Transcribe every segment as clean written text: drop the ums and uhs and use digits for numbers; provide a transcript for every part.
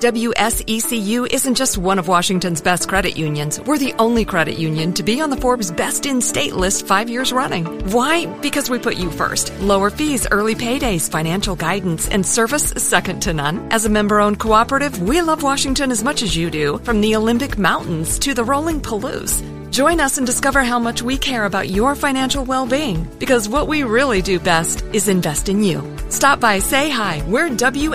WSECU isn't just one of Washington's best credit unions. We're the only credit union to be on the Forbes Best in State list 5 years running. Why? Because we put you first. Lower fees, early paydays, financial guidance, and service second to none. As a member-owned cooperative, we love Washington as much as you do, from the Olympic Mountains to the rolling Palouse. Join us and discover how much we care about your financial well-being, because what we really do best is invest in you. Stop by, say hi. We're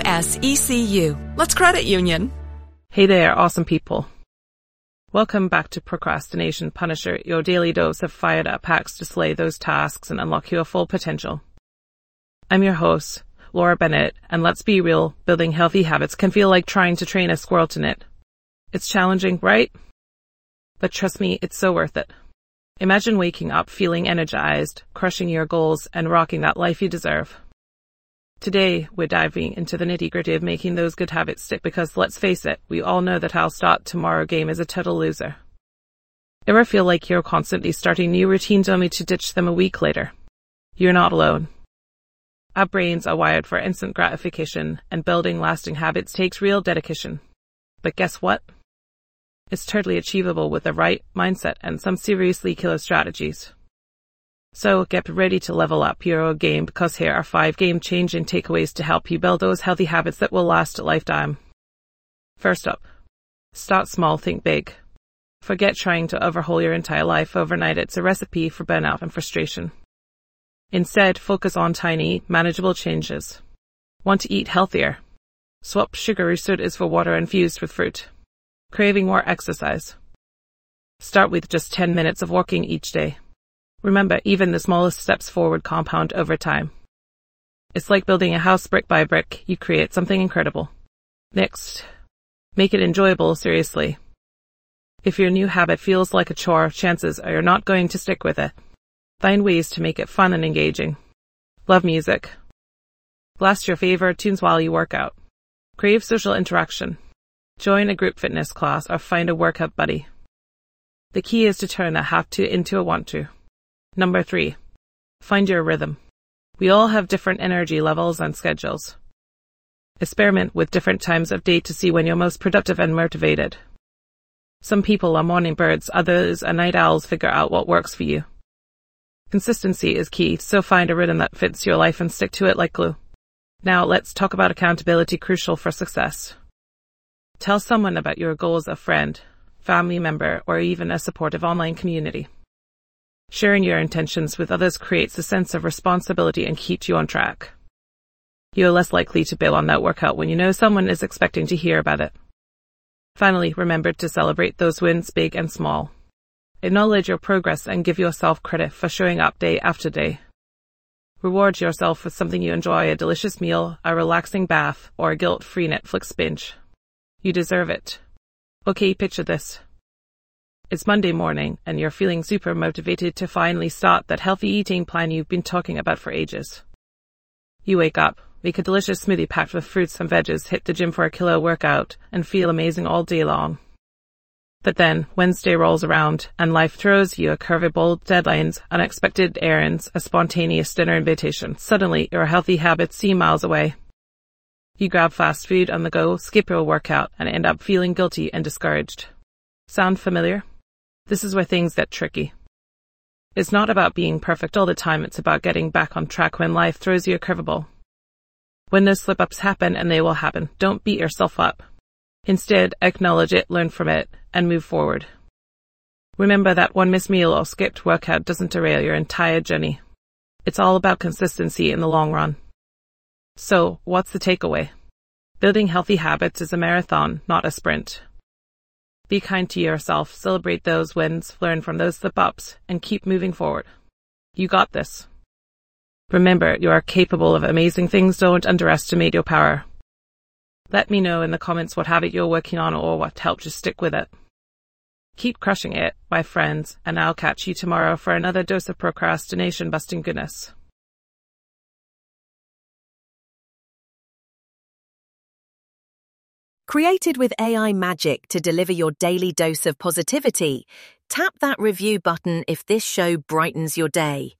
WSECU. Let's credit union. Hey there, awesome people. Welcome back to Procrastination Punisher, your daily dose of fired up hacks to slay those tasks and unlock your full potential. I'm your host, Laura Bennett, and let's be real, building healthy habits can feel like trying to train a squirrel to knit. It's challenging, right? But trust me, it's so worth it. Imagine waking up feeling energized, crushing your goals, and rocking that life you deserve. Today, we're diving into the nitty-gritty of making those good habits stick because, let's face it, we all know that our start tomorrow game is a total loser. Ever feel like you're constantly starting new routines only to ditch them a week later? You're not alone. Our brains are wired for instant gratification, and building lasting habits takes real dedication. But guess what? It's totally achievable with the right mindset and some seriously killer strategies. So get ready to level up your game, because here are 5 game-changing takeaways to help you build those healthy habits that will last a lifetime. First up, start small, think big. Forget trying to overhaul your entire life overnight. It's a recipe for burnout and frustration. Instead, focus on tiny, manageable changes. Want to eat healthier? Swap sugary sodas for water infused with fruit. Craving more exercise? Start with just 10 minutes of walking each day. Remember, even the smallest steps forward compound over time. It's like building a house brick by brick. You create something incredible. Next, make it enjoyable, seriously. If your new habit feels like a chore, chances are you're not going to stick with it. Find ways to make it fun and engaging. Love music? Blast your favorite tunes while you work out. Crave social interaction? Join a group fitness class or find a workout buddy. The key is to turn a have to into a want to. Number 3, find your rhythm. We all have different energy levels and schedules. Experiment with different times of day to see when you're most productive and motivated. Some people are morning birds, others are night owls. Figure out what works for you. Consistency is key, so find a rhythm that fits your life and stick to it like glue. Now let's talk about accountability, crucial for success. Tell someone about your goals, a friend, family member, or even a supportive online community. Sharing your intentions with others creates a sense of responsibility and keeps you on track. You're less likely to bail on that workout when you know someone is expecting to hear about it. Finally, remember to celebrate those wins, big and small. Acknowledge your progress and give yourself credit for showing up day after day. Reward yourself with something you enjoy, a delicious meal, a relaxing bath, or a guilt-free Netflix binge. You deserve it. Okay, picture this. It's Monday morning, and you're feeling super motivated to finally start that healthy eating plan you've been talking about for ages. You wake up, make a delicious smoothie packed with fruits and veggies, hit the gym for a killer workout, and feel amazing all day long. But then, Wednesday rolls around, and life throws you a curveball, deadlines, unexpected errands, a spontaneous dinner invitation. Suddenly, your healthy habits seem miles away. You grab fast food on the go, skip your workout, and end up feeling guilty and discouraged. Sound familiar? This is where things get tricky. It's not about being perfect all the time, it's about getting back on track when life throws you a curveball. When those slip-ups happen, and they will happen, don't beat yourself up. Instead, acknowledge it, learn from it, and move forward. Remember that one missed meal or skipped workout doesn't derail your entire journey. It's all about consistency in the long run. So, what's the takeaway? Building healthy habits is a marathon, not a sprint. Be kind to yourself, celebrate those wins, learn from those slip-ups, and keep moving forward. You got this. Remember, you are capable of amazing things. Don't underestimate your power. Let me know in the comments what habit you're working on or what helped you stick with it. Keep crushing it, my friends, and I'll catch you tomorrow for another dose of procrastination-busting goodness. Created with AI magic to deliver your daily dose of positivity, tap that review button if this show brightens your day.